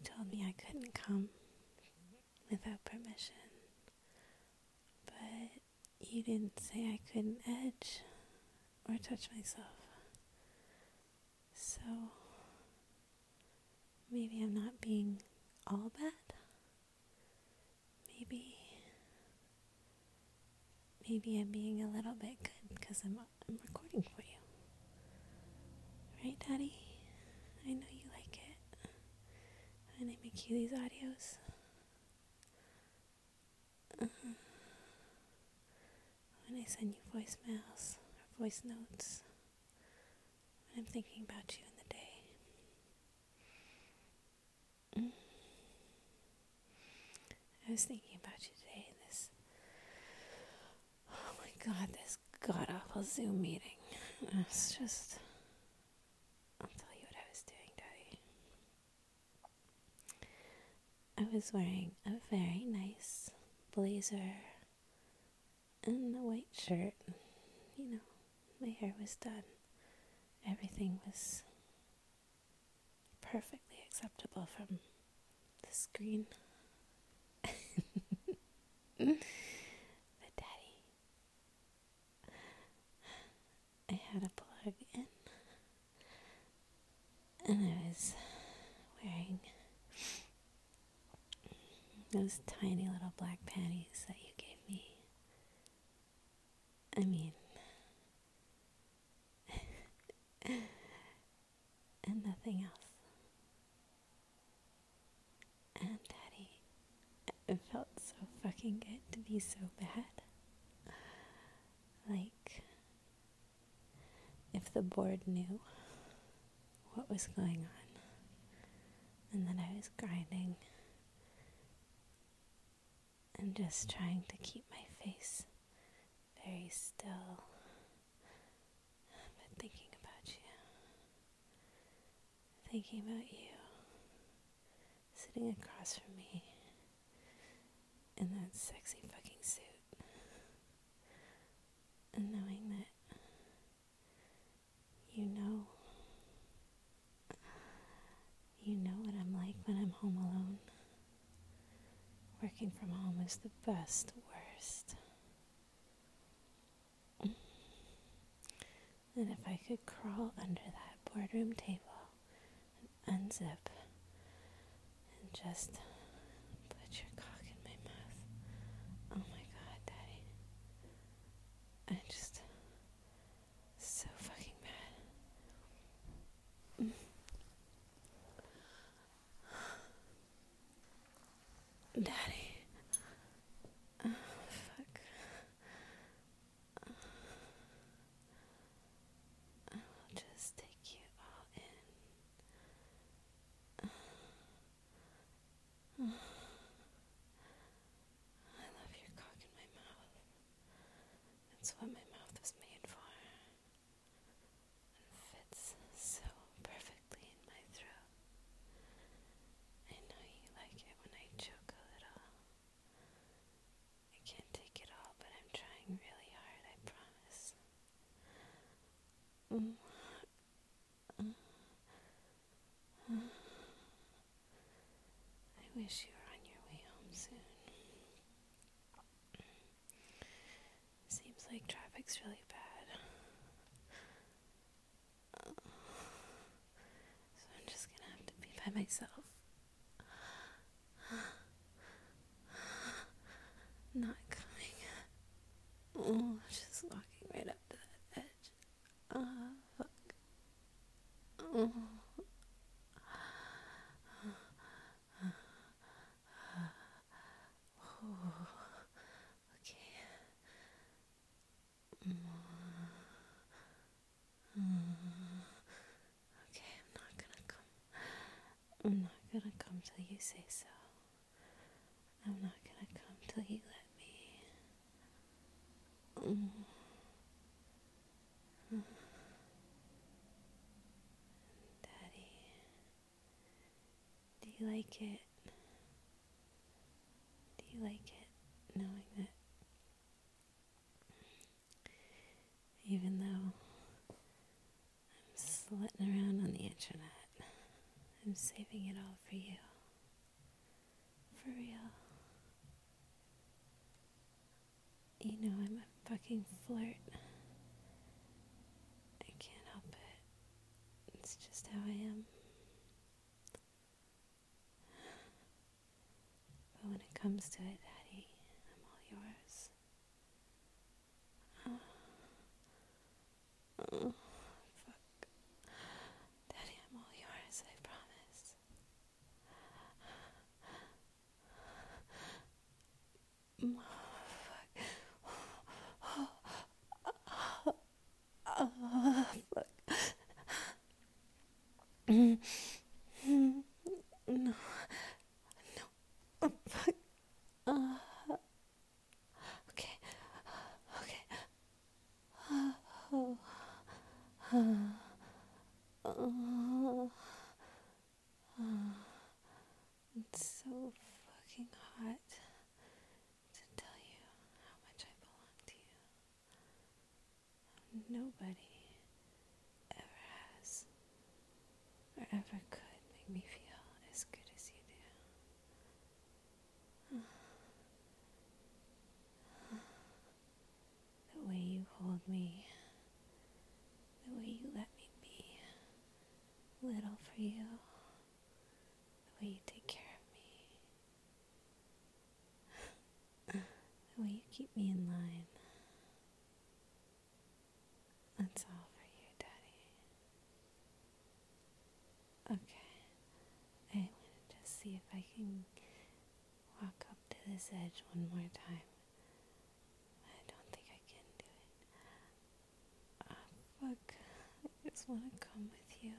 told me I couldn't come without permission, but you didn't say I couldn't edge or touch myself. So maybe I'm not being all bad. Maybe I'm being a little bit good because I'm recording for you. Right, Daddy? I know you like it. When I make you these audios. When I send you voicemails or voice notes. When I'm thinking about you in the day. I was thinking about you today in this, oh my God, this god-awful Zoom meeting. It's just, I'll tell you what I was doing, Daddy. I was wearing a very nice blazer and a white shirt. You know, my hair was done. Everything was perfectly acceptable from the screen. But Daddy, I had a plug in, and I was wearing those tiny little black panties that you gave me. I mean, and nothing else. And Daddy, it felt so fucking good to be so bad. Like, if the board knew what was going on, and that I was grinding and just trying to keep my face very still, but thinking about you, sitting across from me in that sexy fucking suit, and knowing that you know what I'm like when I'm home alone. Working from home is the best, worst. And if I could crawl under that boardroom table and unzip and just put your cock in my mouth. Oh my God, Daddy. I just, so fucking bad. Daddy. Oh, fuck. I will just take you all in. I love your cock in my mouth. It's what my mouth was made for. It fits so perfectly in my throat. I know you like it when I choke a little. I can't take it all, but I'm trying really hard, I promise. I wish you were on your way home soon. Seems like traffic's really bad. So I'm just gonna have to be by myself. Not coming. Oh, just walking right up to that edge. Fuck. Oh. Okay. Okay, I'm not gonna come. I'm not gonna come till you say so. I'm not gonna come till you let me. Daddy, do you like it? Do you like it knowing that even though I'm slutting around on the internet, I'm saving it all for you? For real. You know I'm a fucking flirt. I can't help it. It's just how I am. But when it comes to it, Daddy, I'm all yours. Oh, fuck. Daddy, I'm all yours, I promise. Fuck. No. Oh, fuck. Okay. Okay. It's so fucking hot to tell you how much I belong to you. Nobody ever has or ever could make me feel as good as you do. The way you hold me, the way you let me be little for you, the way you take care of me, the way you keep me in line. That's all for you, Daddy. Okay, I want to just see if I can walk up to this edge one more time. I don't think I can do it. Fuck, I just want to come with you.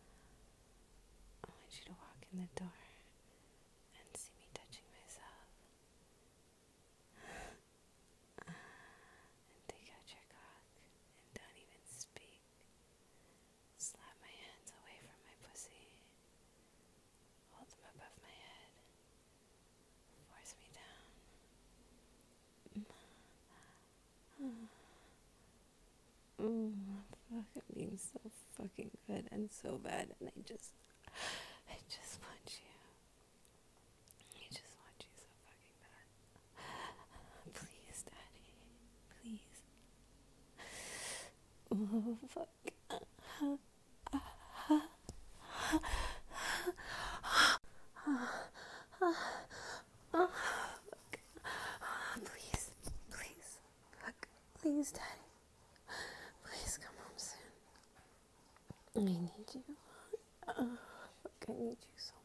I want you to walk in the door and see me touching myself. And take out your cock and don't even speak. Slap my hands away from my pussy. Hold them above my head. Force me down. Fuck, I'm being so fucking good and so bad, and I just want you. I just want you so fucking bad. Please, Daddy. Please. Oh, fuck. Please. Please. Fuck. Please, Daddy. Please come home soon. I need you. Fuck, I need you so